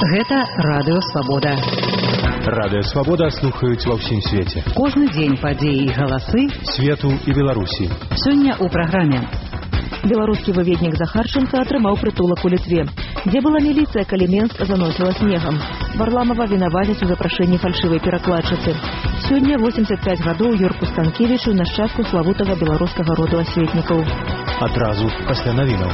Гэта Радыё Свабода. Радыё Свабода слухаюць ва ўсім свеце. Кожны дзень падзеі і галасы свету і Беларусі. Сёння ў праграме. Беларускі выведнік Захарченко атрымаў прытулак у Літве. Дзе была міліцыя, калі Менск заносіла снегам? Варламова вінавацяць у запрашэнні фальшывай перакладчыцы. Сёння 85 гадоў Юрку Станкевічу, нашчадку славутага беларускага роду асветнікаў. Адразу пасля навінаў.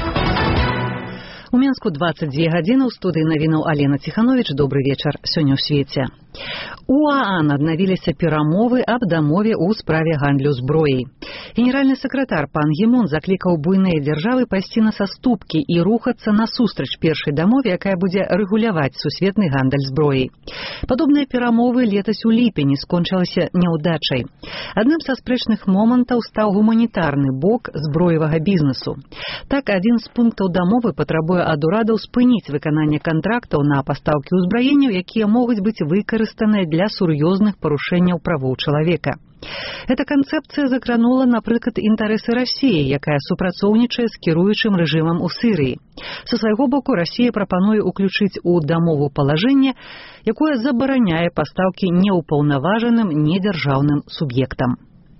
У Менску 22 гадзіны. У студыі навінаў Алена Ціхановіч. Добры вечар. Сёння ў свеце. У ААН аднавіліся перамовы аб дамове ў справе гандлю зброяй. Генеральны сакратар пан Гі Мун заклікаў буйныя дзяржавы пайсці на саступкі і рухацца насустрач першай дамове, якая будзе рэгуляваць сусветны гандаль зброяй. Падобныя перамовы летась у ліпені скончылася няўдачай. Адным са спрэчных момантаў стаў гуманітарны бок зброевага бізнесу. Так, адзін з пунктаў дамовы патрабуе ад урадаў спыніць выкананне кантрактаў на пастаўкі ўзбраенняў, якія могуць быць выкарыстаныя для сур'ёзных парушэнняў правоў чалавека. Эта канцэпцыя закранула, напрыклад, інтарэсы Расіі, якая супрацоўнічае з кіруючым рэжымам у Сірыі. Са свайго боку, Расія прапануе ўключыць у дамову палажэнне, якое забараняе пастаўкі неўпаўнаважаным недзяржаўным суб'ектам.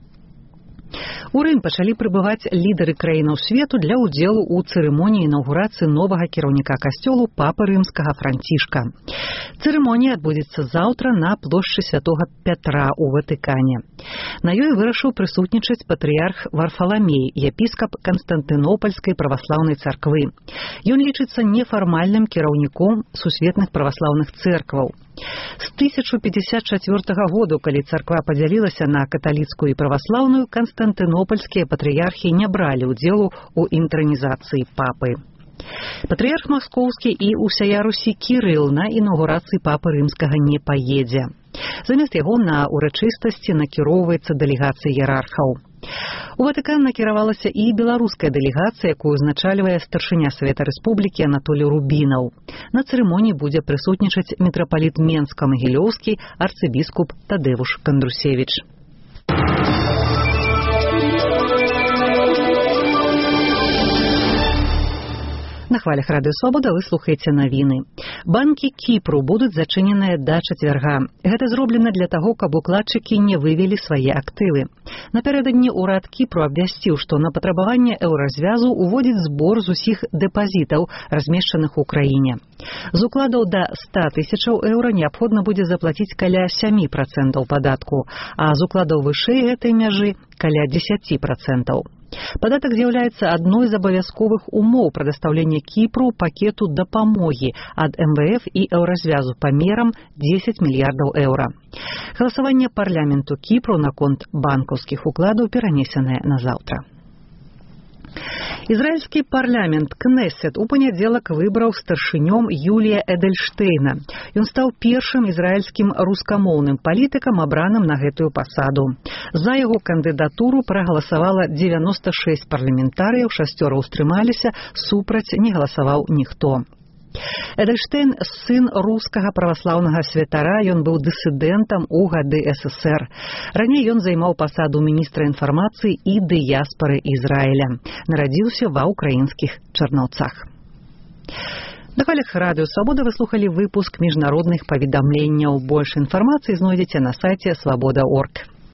У Рым пачалі прыбываць лідары краінаў свету для ўдзелу ў цырымоніі інаўгурацыі новага кіраўніка касцёлу папы рымскага Францішка. Цырымонія адбудзецца заўтра на плошчы Святога Пятра ў Ватыкане. На ёй вырашыў прысутнічаць патрыярх Варфаламей, епіскап Канстантынопальскай праваслаўнай царквы. Ён лічыцца нефармальным кіраўніком сусветных праваслаўных цэркваў. З 1054 году, калі царква падзялілася на каталіцкую і праваслаўную, канстантынопальскія патрыярхі не бралі ўдзелу ў інтранізацыі папы. Патрыярх маскоўскі і ўсяя Русі Кірыл на інаўгурацыі папы рымскага не паедзе. Замест яго на урачыстасці накіроўваецца дэлегацыя іерархаў. У Ватыкан накіравалася і беларуская дэлегацыя, якую узначальвае старшыня Савета Рэспублікі Анатолій Рубінаў. На цырымоніі будзе прысутнічаць мітрапаліт Менска-Магілёўскі, арцыбіскуп Тадэвуш Кандрусевіч. На хвалях Радыё Свабода вы слухаеце навіны. Банкі Кіпру будуць зачыненыя да чацвярга. Гэта зроблена для таго, каб укладчыкі не вывелі свае актывы. Напярэдадні ўрад Кіпру абвясціў, што на патрабаванне еўразвязу уводзіць збор з усіх дэпазітаў, размешчаных у краіне. З укладаў да 100 тысячаў еўра неабходна будзе заплаціць каля 7% падатку, а з укладаў вышэй гэтай мяжы каля 10%. Падатак з'яўляецца адной з абавязковых умоў прадастаўлення Кіпру пакету дапамогі ад МВФ і еўразвязу памерам 10 мільярдаў еўра. Галасаванне парламенту Кіпру наконт банкаўскіх укладаў перанесенае на заўтра. Ізраільскі парламент Кнесет у панядзелак выбраў старшынём Юлія Эдельштейна. Ён стаў першым ізраільскім рускамоўным палітыкам, абраным на гэтую пасаду. За яго кандыдатуру прагаласавала 96 парламентарыяў, 6 ўстрымаліся, супраць не галасаваў ніхто. Эдельштейн – сын рускага праваслаўнага святара, ён быў дысідэнтам у гады СССР. Раней ён займаў пасаду міністра інфармацыі і дыяспары Ізраіля. Нарадзіўся ва ўкраінскіх Чарноўцах. На хвалях Радыё Свабода вы слухалі выпуск міжнародных паведамленняў. Больш інфармацыі знойдзеце на сайце свабода.орг.